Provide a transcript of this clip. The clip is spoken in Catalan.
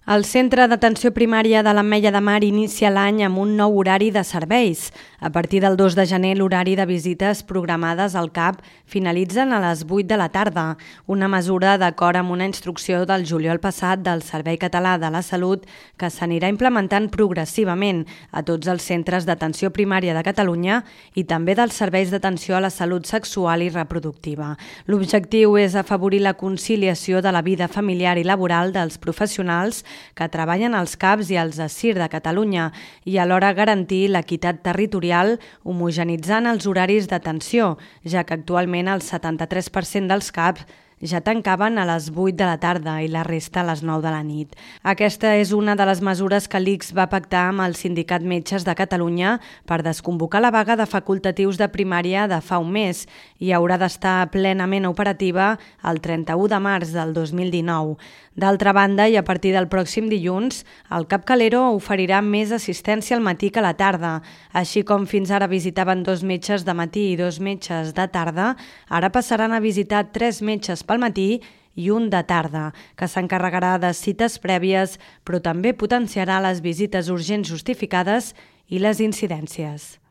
El Centre d'Atenció Primària de l'Ametlla de Mar inicia l'any amb un nou horari de serveis. A partir del 2 de gener, l'horari de visites programades al CAP finalitzen a les 8 de la tarda, una mesura d'acord amb una instrucció del juliol passat del Servei Català de la Salut que s'anirà implementant progressivament a tots els centres d'atenció primària de Catalunya i també dels serveis d'atenció a la salut sexual i reproductiva. L'objectiu és afavorir la conciliació de la vida familiar i laboral dels professionals que treballen als CAPs i als ASIR de Catalunya i alhora garantir l'equitat territorial homogeneïtzant els horaris d'atenció, ja que actualment el 73% dels CAPs ja tancaven a les 8 de la tarda i la resta a les 9 de la nit. Aquesta és una de les mesures que l'ICS va pactar amb el Sindicat Metges de Catalunya per desconvocar la vaga de facultatius de primària de fa un mes i haurà d'estar plenament operativa el 31 de març del 2019. D'altra banda, i a partir del pròxim dilluns, el CAP Calero oferirà més assistència al matí que a la tarda. Així com fins ara visitaven 2 metges de matí i 2 metges de tarda, ara passaran a visitar 3 metges pel matí i un de tarda, que s'encarregarà de cites prèvies, però també potenciarà les visites urgents justificades i les incidències.